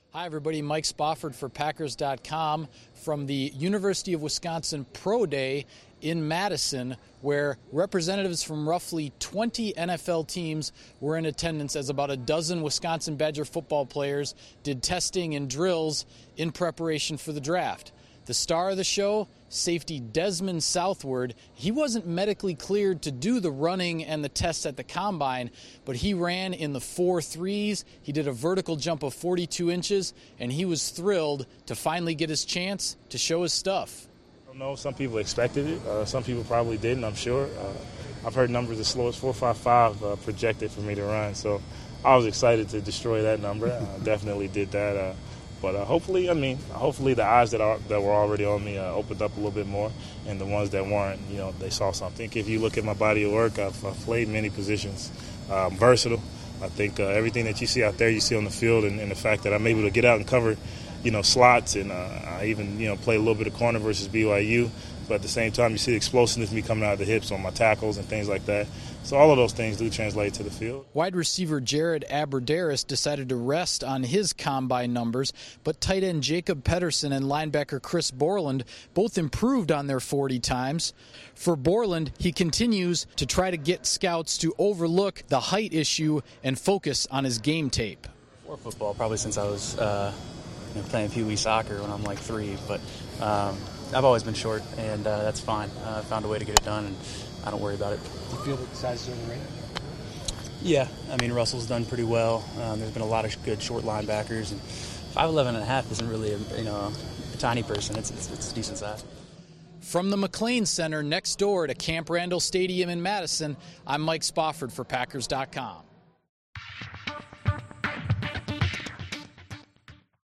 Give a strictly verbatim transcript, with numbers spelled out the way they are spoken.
Hi, everybody. Mike Spofford for Packers dot com from the University of Wisconsin Pro Day in Madison, where representatives from roughly twenty N F L teams were in attendance as about a dozen Wisconsin Badger football players did testing and drills in preparation for the draft. The star of the show, safety Desmond Southward, he wasn't medically cleared to do the running and the tests at the combine, but he ran in the four threes. He did a vertical jump of forty-two inches, and he was thrilled to finally get his chance to show his stuff. I don't know. Some people expected it. Uh, some people probably didn't, I'm sure. Uh, I've heard numbers as slow as four five five uh, projected for me to run, so I was excited to destroy that number. I definitely did that. Uh, But uh, hopefully, I mean, hopefully the eyes that are that were already on me uh, opened up a little bit more, and the ones that weren't, you know, they saw something. If you look at my body of work, I've, I've played many positions. Uh, I'm versatile. I think uh, everything that you see out there, you see on the field, and, and the fact that I'm able to get out and cover, you know, slots, and uh, I even, you know, play a little bit of corner versus B Y U. But at the same time, you see the explosiveness of me coming out of the hips on my tackles and things like that. So all of those things do translate to the field. Wide receiver Jared Abbrederis decided to rest on his combine numbers, but tight end Jacob Pedersen and linebacker Chris Borland both improved on their forty times. For Borland, he continues to try to get scouts to overlook the height issue and focus on his game tape. For football, probably since I was uh, you know, playing Pee Wee soccer when I'm like three, but um, I've always been short, and uh, that's fine. Uh, I found a way to get it done, and I don't worry about it. Do you feel that the size is in the ring? Yeah, I mean, Russell's done pretty well. Um, there's been a lot of good short linebackers, and five eleven and a half isn't really a, you know, a tiny person. It's, it's, it's a decent size. From the McLean Center next door to Camp Randall Stadium in Madison, I'm Mike Spofford for Packers dot com.